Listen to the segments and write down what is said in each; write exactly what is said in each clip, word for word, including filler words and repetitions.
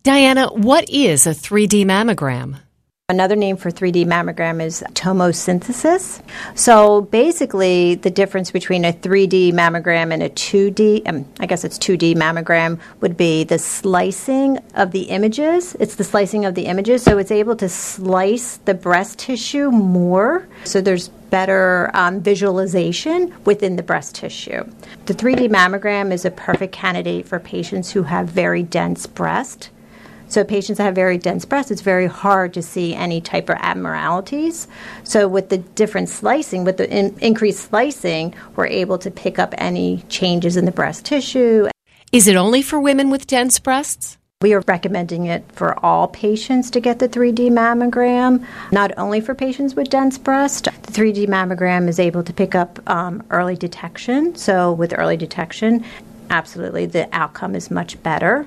Diana, what is a three D mammogram? Another name for three D mammogram is tomosynthesis. So basically, the difference between a three D mammogram and a two D, um, I guess it's two D mammogram, would be the slicing of the images. It's the slicing of the images, so it's able to slice the breast tissue more. So there's better um, visualization within the breast tissue. The three D mammogram is a perfect candidate for patients who have very dense breast. So patients that have very dense breasts, it's very hard to see any type of abnormalities. So with the different slicing, with the in- increased slicing, we're able to pick up any changes in the breast tissue. Is it only for women with dense breasts? We are recommending it for all patients to get the three D mammogram, not only for patients with dense breast. The three D mammogram is able to pick up um, early detection. So with early detection, absolutely the outcome is much better.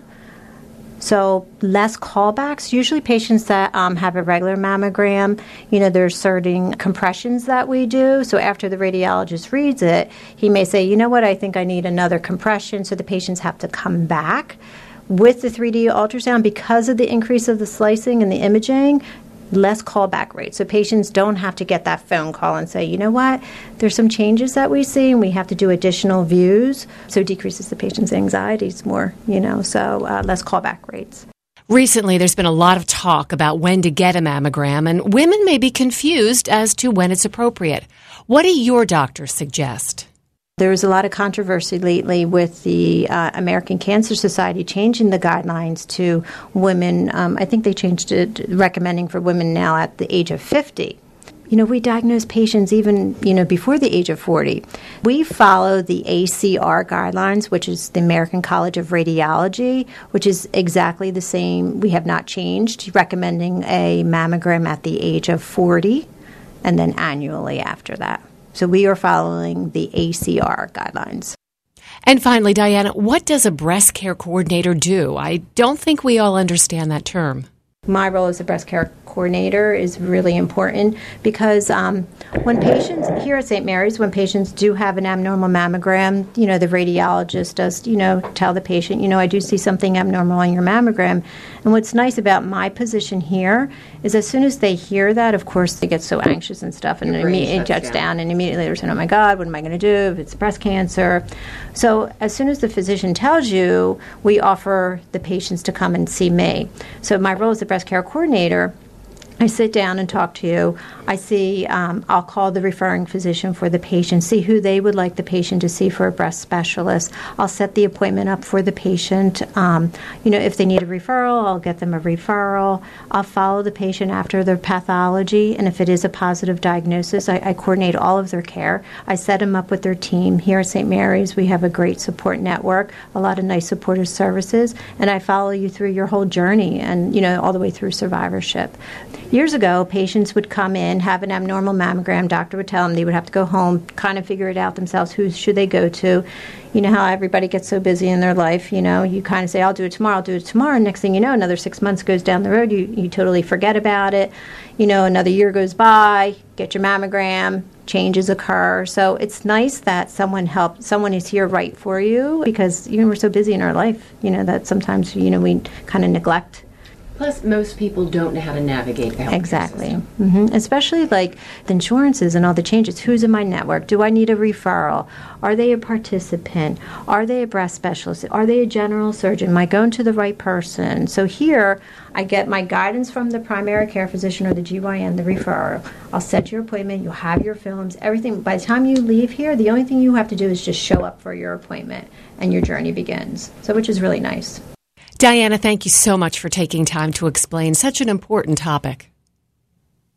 So less callbacks. Usually patients that um, have a regular mammogram, you know, there's certain compressions that we do. So after the radiologist reads it, he may say, you know what, I think I need another compression. So the patients have to come back. With the three D ultrasound, because of the increase of the slicing and the imaging, less callback rate. So patients don't have to get that phone call and say, you know what, there's some changes that we see and we have to do additional views. So it decreases the patient's anxieties more, you know, so uh, less callback rates. Recently, there's been a lot of talk about when to get a mammogram, and women may be confused as to when it's appropriate. What do your doctors suggest? There was a lot of controversy lately with the uh, American Cancer Society changing the guidelines to women. Um, I think they changed it, recommending for women now at the age of fifty. You know, we diagnose patients even, you know, before the age of forty. We follow the A C R guidelines, which is the American College of Radiology, which is exactly the same. We have not changed, recommending a mammogram at the age of forty and then annually after that. So we are following the A C R guidelines. And finally, Diana, what does a breast care coordinator do? I don't think we all understand that term. My role as a breast care coordinator is really important because um, when patients, here at Saint Mary's, when patients do have an abnormal mammogram, you know, the radiologist does, you know, tell the patient, you know, I do see something abnormal on your mammogram. And what's nice about my position here is as soon as they hear that, of course, they get so anxious and stuff, and it immediately shuts down. down, and immediately they're saying, oh my God, what am I going to do if it's breast cancer? So as soon as the physician tells you, we offer the patients to come and see me. So my role as a breast care coordinator, I sit down and talk to you. I see, um, I'll call the referring physician for the patient, see who they would like the patient to see for a breast specialist. I'll set the appointment up for the patient. Um, you know, if they need a referral, I'll get them a referral. I'll follow the patient after their pathology, and if it is a positive diagnosis, I, I coordinate all of their care. I set them up with their team. Here at Saint Mary's, we have a great support network, a lot of nice supportive services, and I follow you through your whole journey and, you know, all the way through survivorship. Years ago, patients would come in, have an abnormal mammogram. Doctor would tell them they would have to go home, kind of figure it out themselves. Who should they go to? You know how everybody gets so busy in their life, you know, you kind of say, I'll do it tomorrow, I'll do it tomorrow. And next thing you know, another six months goes down the road. You, you totally forget about it. You know, another year goes by, get your mammogram, changes occur. So it's nice that someone helped, someone is here right for you because, you know, we're so busy in our life, you know, that sometimes, you know, we kind of neglect. Plus, most people don't know how to navigate the healthcare Exactly. system. Mm-hmm. Especially like the insurances and all the changes. Who's in my network? Do I need a referral? Are they a participant? Are they a breast specialist? Are they a general surgeon? Am I going to the right person? So here, I get my guidance from the primary care physician or the G Y N, the referral. I'll set your appointment. You'll have your films, everything. By the time you leave here, the only thing you have to do is just show up for your appointment, and your journey begins. So, which is really nice. Diana, thank you so much for taking time to explain such an important topic.